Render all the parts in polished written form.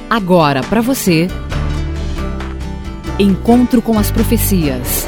Agora para você, Encontro com as Profecias.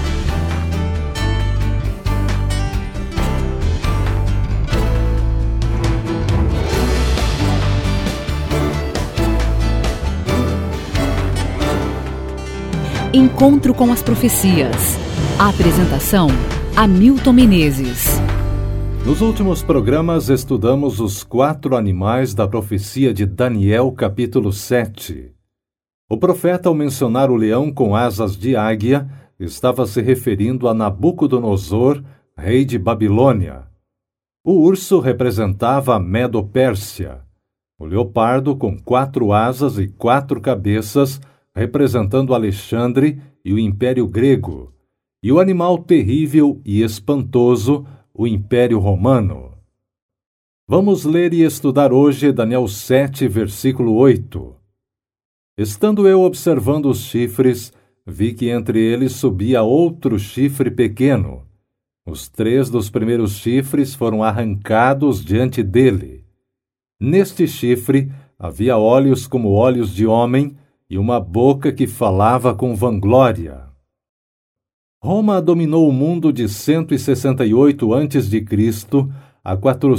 Encontro com as Profecias. A apresentação: Hamilton Menezes. Nos últimos programas estudamos os 4 animais da profecia de Daniel, capítulo 7. O profeta, ao mencionar o leão com asas de águia, estava se referindo a Nabucodonosor, rei de Babilônia. O urso representava a Medo-Pérsia. O leopardo, com 4 asas e 4 cabeças, representando Alexandre e o Império Grego. E o animal terrível e espantoso, o Império Romano. Vamos ler e estudar hoje Daniel 7, versículo 8. Estando eu observando os chifres, vi que entre eles subia outro chifre pequeno. Os 3 dos primeiros chifres foram arrancados diante dele. Neste chifre havia olhos como olhos de homem e uma boca que falava com vanglória. Roma dominou o mundo de 168 a.C. a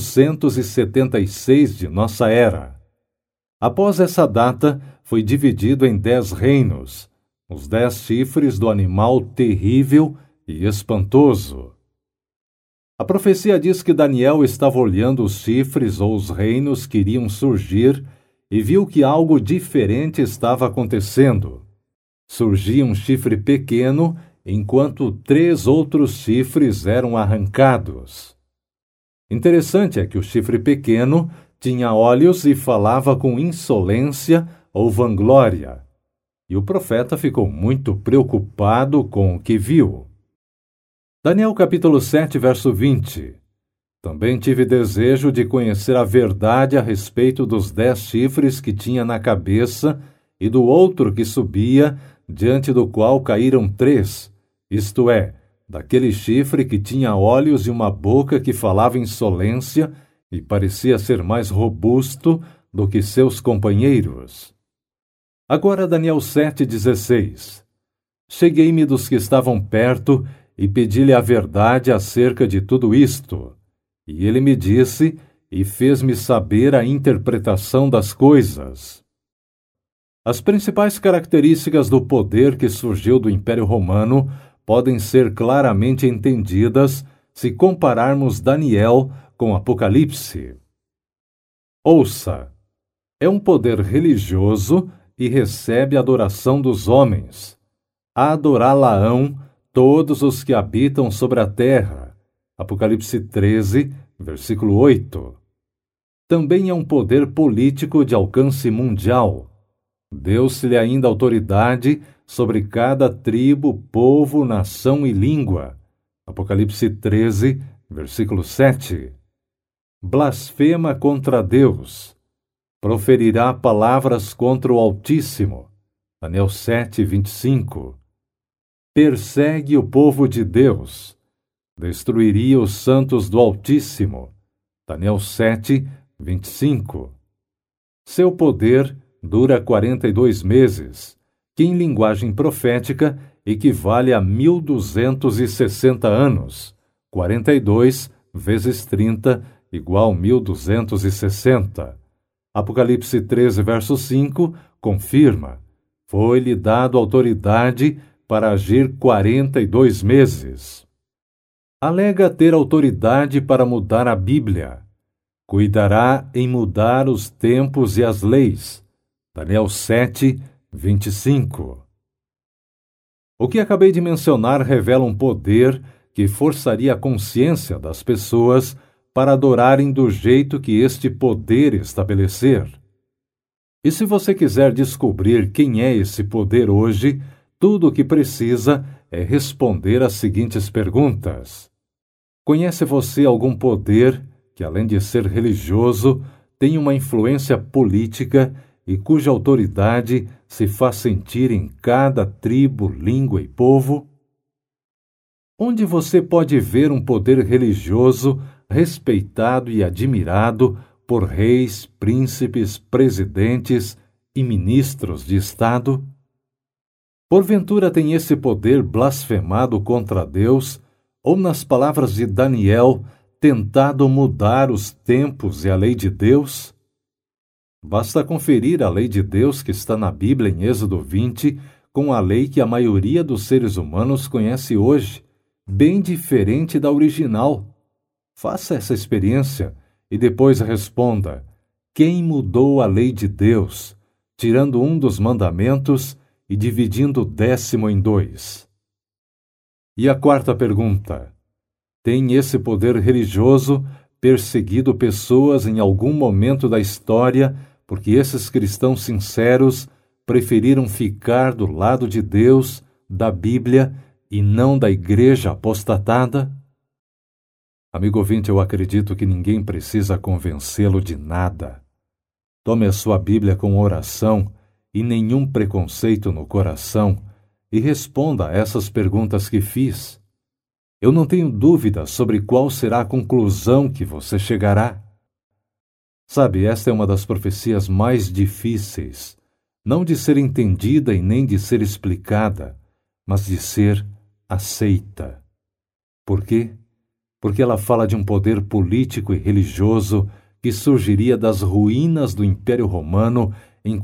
476 de nossa era. Após essa data, foi dividido em 10 reinos, os 10 chifres do animal terrível e espantoso. A profecia diz que Daniel estava olhando os chifres ou os reinos que iriam surgir e viu que algo diferente estava acontecendo. Surgia um chifre pequeno, enquanto 3 outros chifres eram arrancados. Interessante é que o chifre pequeno tinha olhos e falava com insolência ou vanglória, e o profeta ficou muito preocupado com o que viu. Daniel capítulo 7, verso 20. Também tive desejo de conhecer a verdade a respeito dos 10 chifres que tinha na cabeça e do outro que subia, diante do qual caíram 3, isto é, daquele chifre que tinha olhos e uma boca que falava insolência e parecia ser mais robusto do que seus companheiros. Agora Daniel 7,16. Cheguei-me dos que estavam perto e pedi-lhe a verdade acerca de tudo isto. E ele me disse e fez-me saber a interpretação das coisas. As principais características do poder que surgiu do Império Romano podem ser claramente entendidas se compararmos Daniel com Apocalipse. Ouça, é um poder religioso e recebe a adoração dos homens. Adorá-la-ão todos os que habitam sobre a terra. Apocalipse 13, versículo 8. Também é um poder político de alcance mundial. Deu-se-lhe ainda autoridade sobre cada tribo, povo, nação e língua. Apocalipse 13, versículo 7. Blasfema contra Deus. Proferirá palavras contra o Altíssimo. Daniel 7, 25. Persegue o povo de Deus. Destruiria os santos do Altíssimo. Daniel 7, 25. Seu poder dura 42 meses, que em linguagem profética equivale a 1260 anos. 42 vezes 30 igual 1260. Apocalipse 13, verso 5, confirma: foi-lhe dado autoridade para agir 42 meses. Alega ter autoridade para mudar a Bíblia. Cuidará em mudar os tempos e as leis. Daniel 7, 25. O que acabei de mencionar revela um poder que forçaria a consciência das pessoas para adorarem do jeito que este poder estabelecer. E se você quiser descobrir quem é esse poder hoje, tudo o que precisa é responder às seguintes perguntas. Conhece você algum poder que, além de ser religioso, tem uma influência política e cuja autoridade se faz sentir em cada tribo, língua e povo? Onde você pode ver um poder religioso respeitado e admirado por reis, príncipes, presidentes e ministros de Estado? Porventura tem esse poder blasfemado contra Deus, ou, nas palavras de Daniel, tentado mudar os tempos e a lei de Deus? Basta conferir a lei de Deus que está na Bíblia em Êxodo 20 com a lei que a maioria dos seres humanos conhece hoje, bem diferente da original. Faça essa experiência e depois responda: quem mudou a lei de Deus, tirando um dos mandamentos e dividindo o 10º em 2? E a quarta pergunta: tem esse poder religioso perseguido pessoas em algum momento da história porque esses cristãos sinceros preferiram ficar do lado de Deus, da Bíblia e não da igreja apostatada? Amigo ouvinte, eu acredito que ninguém precisa convencê-lo de nada. Tome a sua Bíblia com oração e nenhum preconceito no coração e responda a essas perguntas que fiz. Eu não tenho dúvida sobre qual será a conclusão que você chegará. Sabe, esta é uma das profecias mais difíceis, não de ser entendida e nem de ser explicada, mas de ser aceita. Por quê? Porque ela fala de um poder político e religioso que surgiria das ruínas do Império Romano em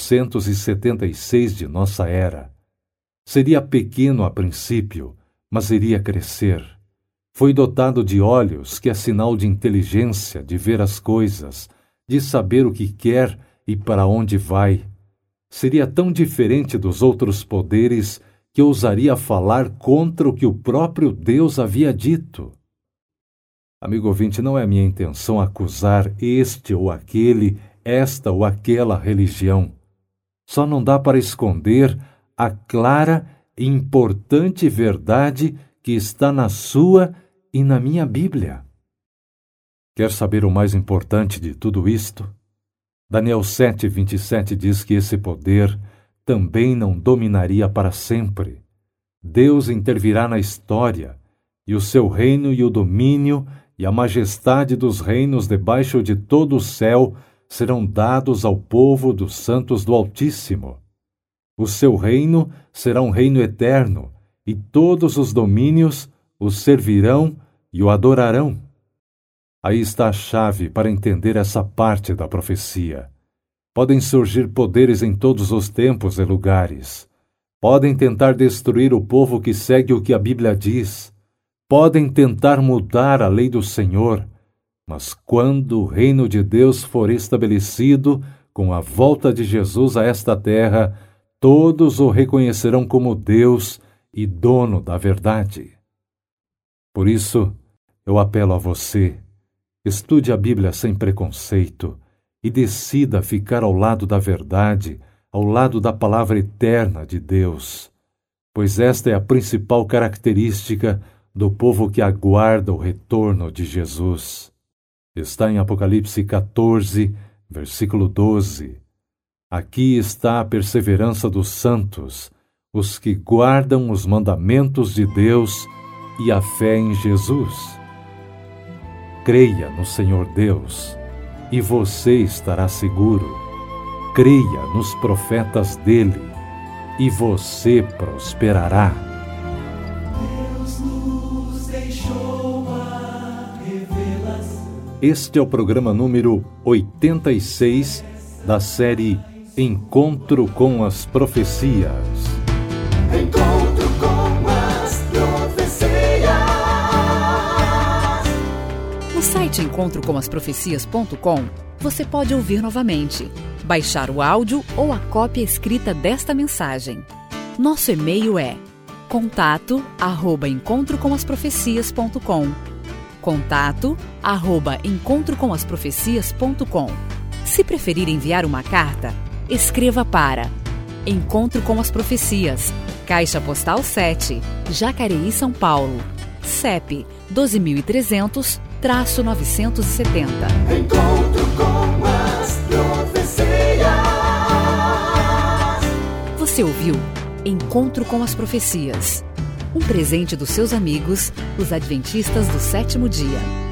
476 de nossa era. Seria pequeno a princípio, mas iria crescer. Foi dotado de olhos, que é sinal de inteligência, de ver as coisas, de saber o que quer e para onde vai. Seria tão diferente dos outros poderes que ousaria falar contra o que o próprio Deus havia dito. Amigo ouvinte, não é minha intenção acusar este ou aquele, esta ou aquela religião. Só não dá para esconder a clara e importante verdade que está na sua e na minha Bíblia. Quer saber o mais importante de tudo isto? Daniel 7:27 diz que esse poder também não dominaria para sempre. Deus intervirá na história, e o seu reino e o domínio e a majestade dos reinos debaixo de todo o céu serão dados ao povo dos santos do Altíssimo. O seu reino será um reino eterno, e todos os domínios o servirão e o adorarão. Aí está a chave para entender essa parte da profecia. Podem surgir poderes em todos os tempos e lugares. Podem tentar destruir o povo que segue o que a Bíblia diz. Podem tentar mudar a lei do Senhor, mas quando o reino de Deus for estabelecido, com a volta de Jesus a esta terra, todos o reconhecerão como Deus e dono da verdade. Por isso, eu apelo a você, estude a Bíblia sem preconceito e decida ficar ao lado da verdade, ao lado da palavra eterna de Deus, pois esta é a principal característica do povo que aguarda o retorno de Jesus. Está em Apocalipse 14, versículo 12. Aqui está a perseverança dos santos, os que guardam os mandamentos de Deus e a fé em Jesus. Creia no Senhor Deus, e você estará seguro. Creia nos profetas dele, e você prosperará. Este é o programa número 86 da série Encontro com as Profecias. Encontro com as Profecias. No site encontrocomasprofecias.com você pode ouvir novamente, baixar o áudio ou a cópia escrita desta mensagem. Nosso e-mail é contato@encontrocomasprofecias.com. contato@encontrocomasprofecias.com. Se preferir enviar uma carta, escreva para Encontro com as Profecias, Caixa Postal 7, Jacareí, São Paulo, CEP 12.300-970. Encontro com as Profecias. Você ouviu Encontro com as Profecias, um presente dos seus amigos, os Adventistas do Sétimo Dia.